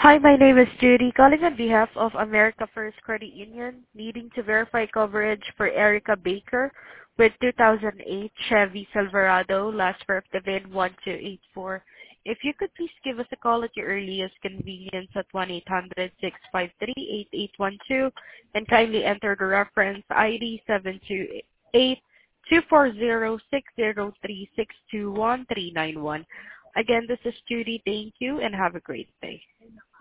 Hi, my name is Judy, calling on behalf of America First Credit Union, needing to verify coverage for Erica Baker with 2008 Chevy Silverado, last for the VIN 1284. If you could please give us a call at your earliest convenience at 1-800-653-8812 and kindly enter the reference ID 728-240-603-621-391. Again, this is Judy. Thank you and have a great day.